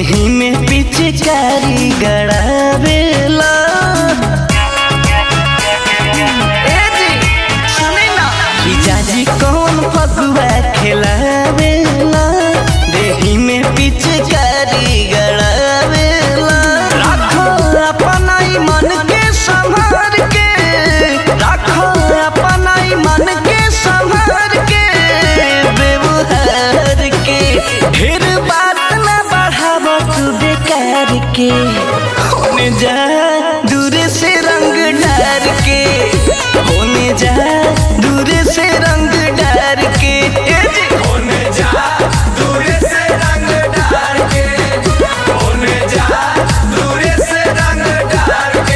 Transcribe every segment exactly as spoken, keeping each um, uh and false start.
देही में पिचकारी गड़ावेला। ए जी सुनी ना कि जाजी कौन फगुआ खिलावेला, देही में पिचकारी गड़ावेला। राखो अपना मन के संभार के, राखो अपना मन के संभार के, व्यवहार के फिर बात ना बढ़ावो तू बेकार के। होने जा दूर से रंग डार के, होने जा दूर से रंग डार के। होने जा दूर से रंग डार के, होने जा दूर से रंग डार के।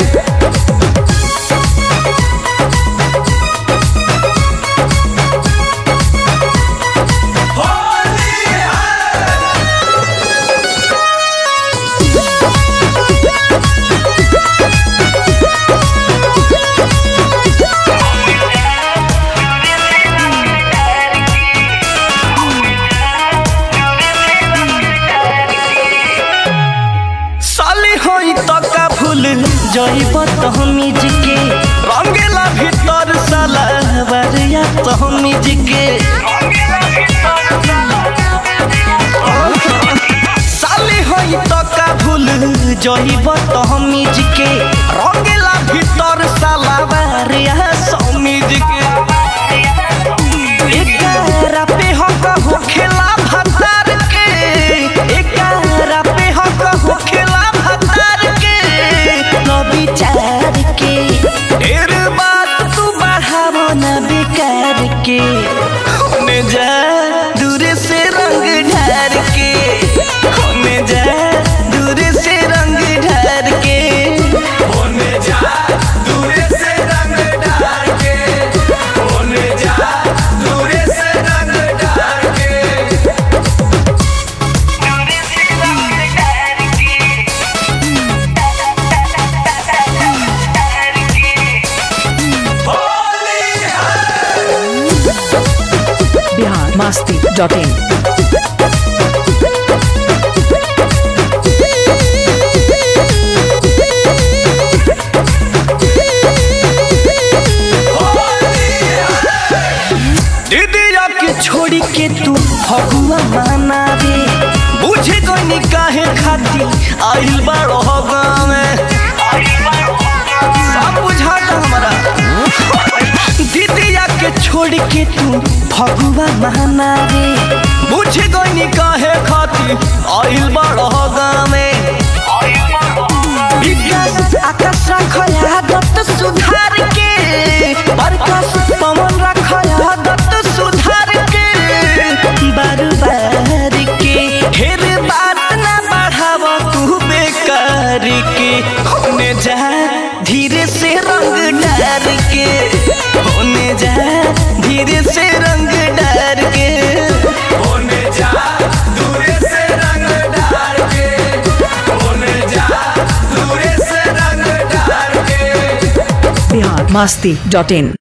साली होई तो का भूल जइब तहमीज के, रंगेला भीतर साला बरिया तहमीज के। साली होई तो का भूल जइब तहमीज के, रंगेला भीतर साला बरिया तहमीज के। एकरा पे हक होखेला भतार के, एकरा पे हक होखेला भतार के। न विचार के ढेर बात तू बढ़ावो न बेकार के। होने जा दूर से रंग ढार के, होने जा दूर से रंग ढार के। होने जा दूर से रंग डार के, होने जा दूर से रंग डार के। Bihar Masti dot in. दीदिया के छोड़ी के तू फगुआ माना रे, बुझे गनी काहे खाती आइल बारो गाँव में। सब बुझाता हमारा। दीदिया के छोड़ के तू फगुआ माना रे, बुझे गनी काहे खाती आइल बारो गाँव में। विकास आकाश रखया आदत सुधार के, प्रकाश पवन रखया आदत सुधार के। बार बार के ढेर बात ना बढ़ावो तू बेकार के। होने जा धीरे से रंग डार के, होने जा धीरे से रंग डार के। होने जा दूर से रंग डार के, होने जा दूर से रंग डार के। बिहार मस्ती डॉट इन।